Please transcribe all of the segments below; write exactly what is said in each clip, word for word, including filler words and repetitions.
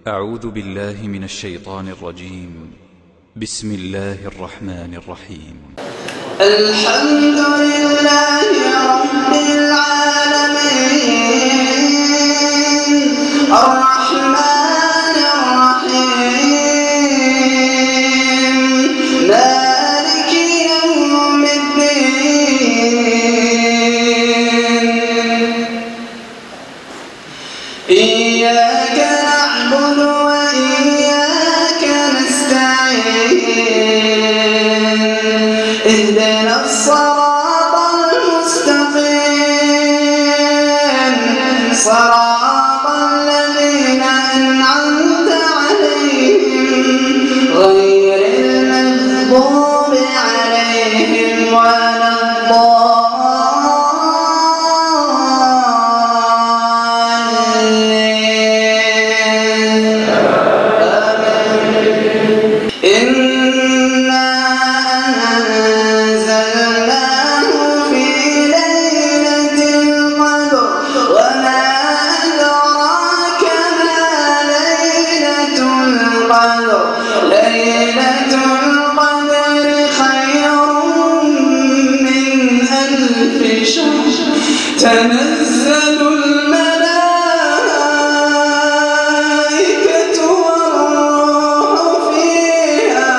أعوذ بالله من الشيطان الرجيم. بسم الله الرحمن الرحيم. الحمد لله رب العالمين الرحمن الرحيم مالك يوم الدين إياك نعبد وإياك نستعين اهدنا الصراط المستقيم صراط الذين أنعمت عليهم غير المغضوب عليهم ولا الضالين. إنا أنزلناه في ليلة القدر وما أدراك ما ليلة القدر ليلة القدر خير من ألف شهر تنزل الملائكة والروح فيها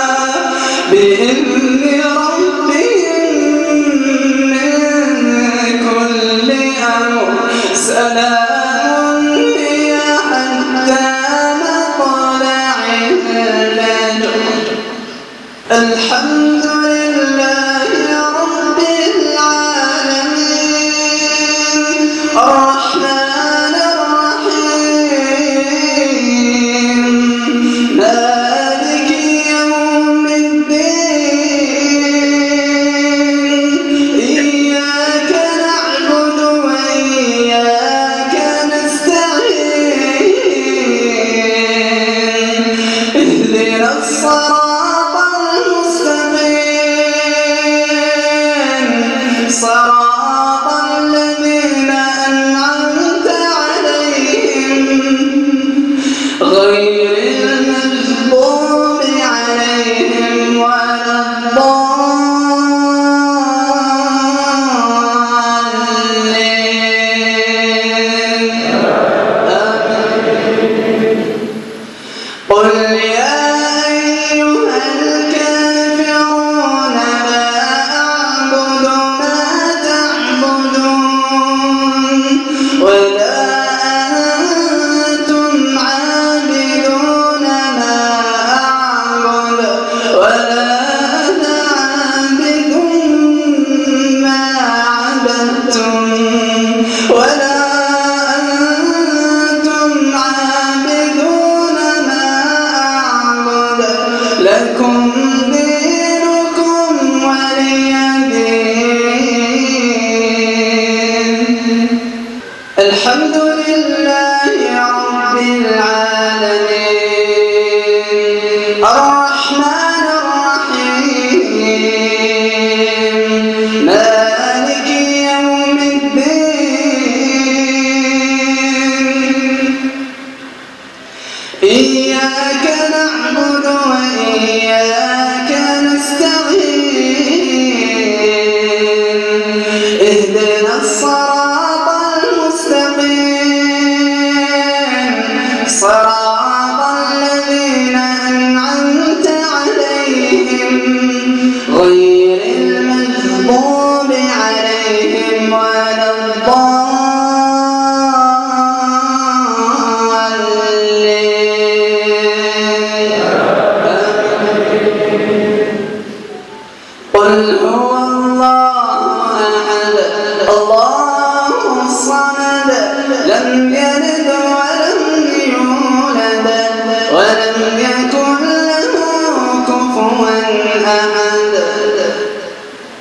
بإذن ربهم من كل أمر سلام هي حتى مطلع الفجر. الحمد لله رب العالمين الرحمن الرحيم مالك يوم الدين إياك نعبد وإياك نستعين اهدنا الصراط المستقيم صراط الذين أنعمت عليهم غير المغضوب عليهم ولا الضالين. قل يا أيها الكافرون لا أعبد ما تعبدون ولا أنتم عابدون ما أعبد ولا أنا عابد ما عبدتم ولا أنتم عابدون ما أعبد لكم دينكم ولي دين. الحمد لله رب العالمين الرحمن الرحيم مالك يوم الدين إياك نعبد وإياك نستعين اهدنا الصراط المستقيم صراط الذين أنعمت عليهم غير المغضوب عليهم ولا الضالين. قل هو الله أحد الله الصمد لم يلد